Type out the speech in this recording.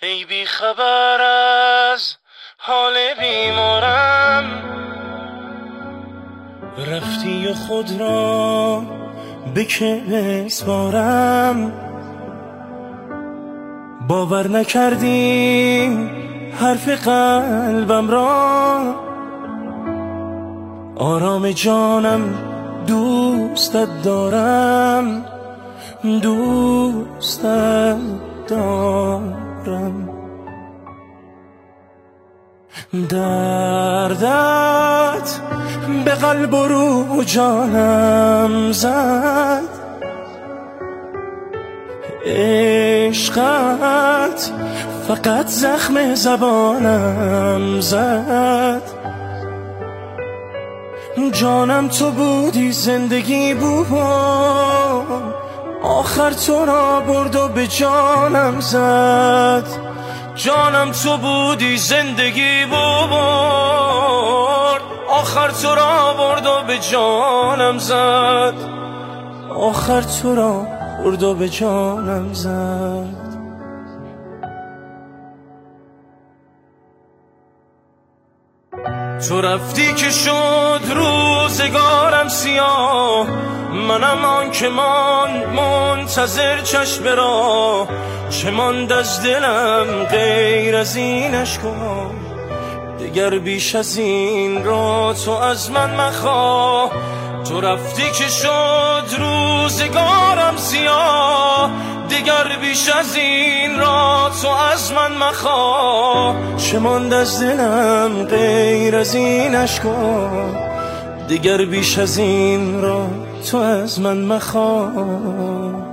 ای بی خبر از حال بیمارم، رفتی و خود را به که بسپارم. باور نکردی حرف قلبم را، آرام جانم دوستت دارم، دوستت دارم. دردت به قلب و روح جانم زد، عشقت فقط زخم زبانم زد. جانم تو بودی، زندگی بود، آخر تو را برد و به جانم زد. جانم تو بودی، زندگی بود، آخر تو را برد و به جانم زد. آخر تو را برد و به جانم زد. تو رفتی که شد روزگارم سیاه، منم آن که ماند منتظر چشم را. چه ماند از دلم غیر از این اشک‌ها، دیگر بیش از این را تو از من مخواه. تو رفتی که شد روزگارم سیاه، دیگر بیش از این را تو از من مخواه. چه ماند از دلم غیر از این اشک‌ها، دیگر بیش از این را تو از من مخواه.